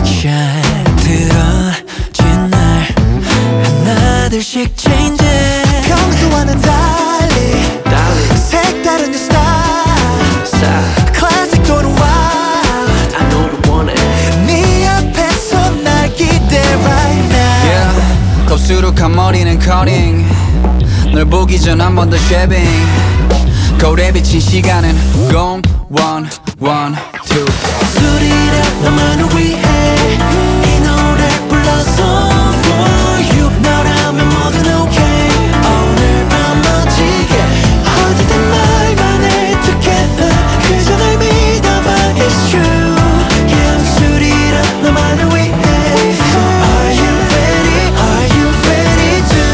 틀어진 날 하나둘씩 change it. 평소와는 달리 색다른 내 스타일 클래식 또는 wild I know you want it. 네 앞에서 날 기대 right now. Yeah, kop수룩한 머리는 커팅 널 보기 전 한 번 더 쉐빙 거울에 비친 시간은 gone one one two. 술이라 너만을 위해 이 노래 불러서 for you. 너라면 뭐든 okay. 오늘 밤 멋지게 어디든 말만 해 together. 그저 날 믿어봐 it's true. Yeah, 술이라 너만을 위해. Are you ready? Are you ready to?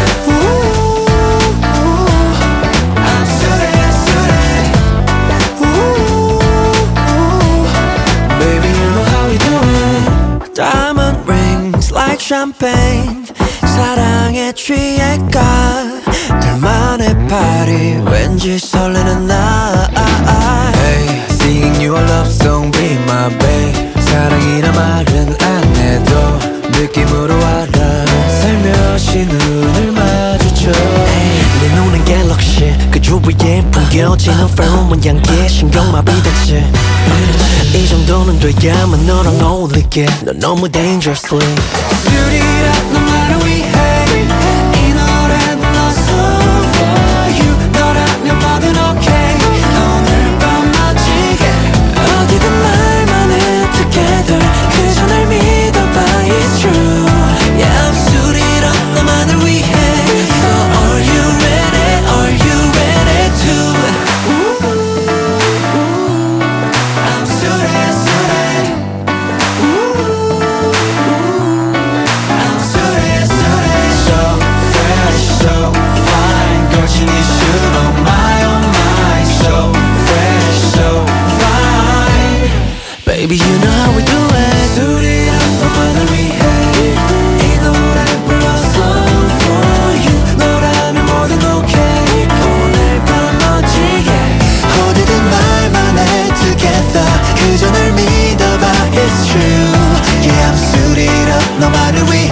I'm 술에 술에. Baby, you know how we do it. Diamond rings like champagne. 사랑에 취해가 둘만의 party. 왠지 설레는 나. Hey, singing you a love song, be my babe. 사랑이란 말은 안 해도 느낌으로 알아. 살며시 눈을 마주쳐. 내 눈엔 갤럭시 그 주위에 풍겨지는 페로몬 향기에 신경마비됐지. 이 정도는 돼야만 너랑 어울리게. 넌 너무 dangerously. 술이라 너만을 위해 이 노래 불러서 for you. 너라면 뭐든 okay. 오늘 밤 멋지게 어디든 말만 해 together. 그저 날 믿어봐 it's true. Yeah, I'm 술이라 너만을 위해. So are you ready? Are you ready to? I'm 술에 술에. I'm 술에 술에. So fresh, so fine. 거친 이슈로 my oh my. So fresh, so fine. Baby, you know how we do it. 술이라 너만을 위해 이 노래 불러서 for you. 너라면 뭐든 okay. 오늘 밤 멋지게 어디든 말만 해 together. 그저 날 믿어봐 it's true. Yeah, I'm 술이라 너만을 위해.